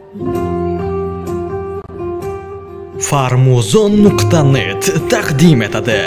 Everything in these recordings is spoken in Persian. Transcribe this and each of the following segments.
Farmuzon.net taqdim etadi.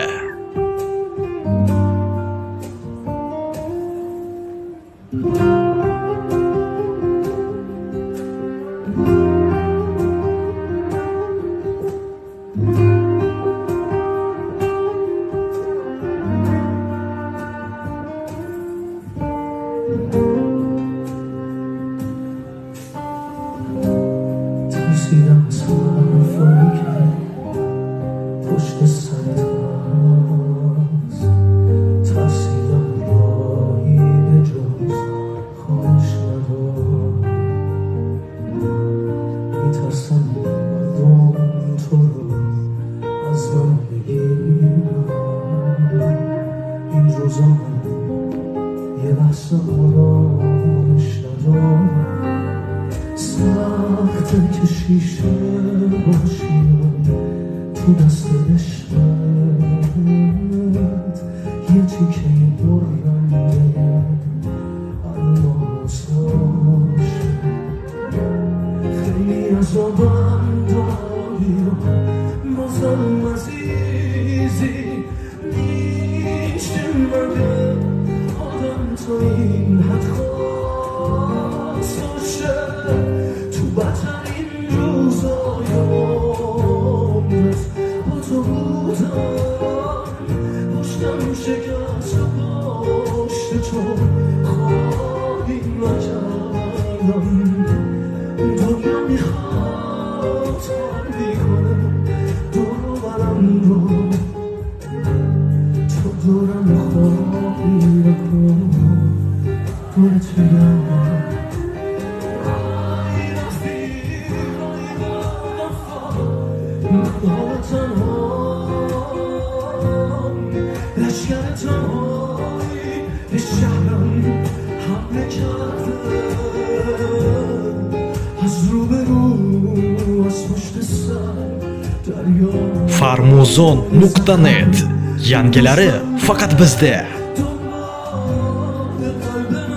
ترسیدم از حرفایی که پشت سرت هست، ترسیدم راهی به جز خواهش ندارم، میترسم مردم تو رو از من بگیرم. این روزا من یه لحظه آرامش ندارم، سخته که شیشه باشی تو دست عشقت، یه تیکه برنده الماس باشه. خیلی عذابم داری و بازم عزیزی، میشه مگه آدم تا این حد خواست باشه؟ تو بدترین روزای عمرت با تو بودم، پشتم شکست و پشت تو خواهی نکردم. دنیا میخواد خالی کنه دور و برم رو، تو دورم خواهی نکن دور تویم. لشکر تنهایی به شهرم حمله کرده، از روبرو از پشت سر دریا. Farmuzon.net yangilari faqat bizda. دنبال قلب